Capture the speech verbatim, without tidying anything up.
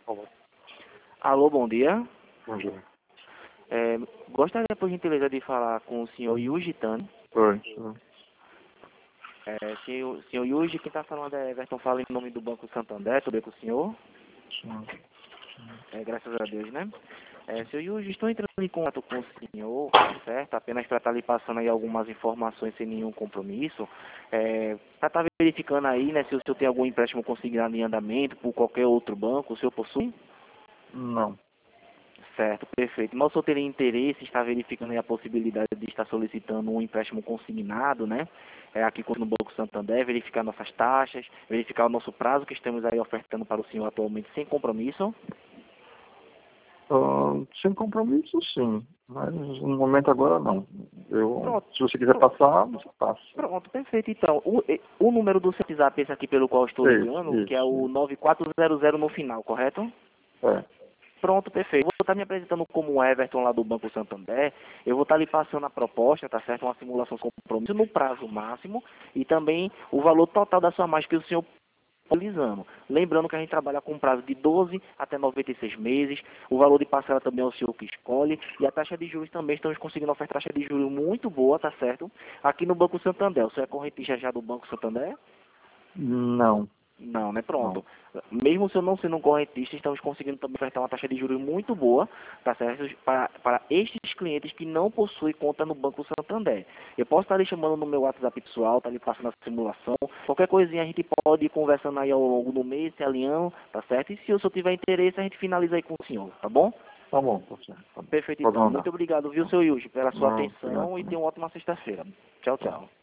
Alô, Alô, bom dia. bom dia. É, gostaria, por gentileza, de falar com o senhor Yuji Tani. Oi. Oi. É, senhor, senhor Yuji, quem está falando é Everton, fala em nome do Banco Santander, tudo bem com o senhor? Sim. É, graças a Deus, né? É, senhor Yuji, estou entrando em contato com o senhor, certo? Apenas para estar lhe passando aí algumas informações sem nenhum compromisso. É, para estar verificando aí, né, se o senhor tem algum empréstimo consignado em andamento por qualquer outro banco, o senhor possui? Não. Certo, perfeito. Mas o senhor teria interesse em estar verificando aí a possibilidade de estar solicitando um empréstimo consignado, né? É, aqui no Banco Santander, verificar nossas taxas, verificar o nosso prazo que estamos aí ofertando para o senhor atualmente sem compromisso. Ah, sem compromisso, sim. Mas no momento agora, não. Eu, Pronto, se você quiser pronto, passar, você passa. pronto, perfeito. Então, o, e- o número do WhatsApp, esse aqui pelo qual eu estou Isso, ligando, que é isso. o isso. nove quatro zero zero no final, correto? É. Pronto, perfeito. Vou estar me apresentando como o Everton lá do Banco Santander. Eu vou estar lhe passando a proposta, tá certo? Uma simulação com compromisso no prazo máximo e também o valor total da sua margem que o senhor utilizando. Lembrando que a gente trabalha com um prazo de doze até noventa e seis meses. O valor de parcela também é o senhor que escolhe. E a taxa de juros também estamos conseguindo ofertar taxa de juros muito boa, tá certo? Aqui no Banco Santander. O senhor é correntista já do Banco Santander? Não. Não, né? Não. Pronto. Mesmo se eu não sendo um correntista, estamos conseguindo também ofertar uma taxa de juros muito boa, tá certo? Para, para estes clientes que não possuem conta no Banco Santander. Eu posso estar lhe chamando no meu WhatsApp pessoal, tá lhe passando a simulação. Qualquer coisinha a gente pode ir conversando aí ao longo do mês, se alinhando, tá certo? E se o senhor tiver interesse, a gente finaliza aí com o senhor, tá bom? Tá bom, tá certo. Tá bom. Perfeito, Pode então. Muito mandar. obrigado, viu, seu Yuji, pela sua Não, obrigado atenção e também. tenha uma ótima sexta-feira. Tchau, Tá. tchau.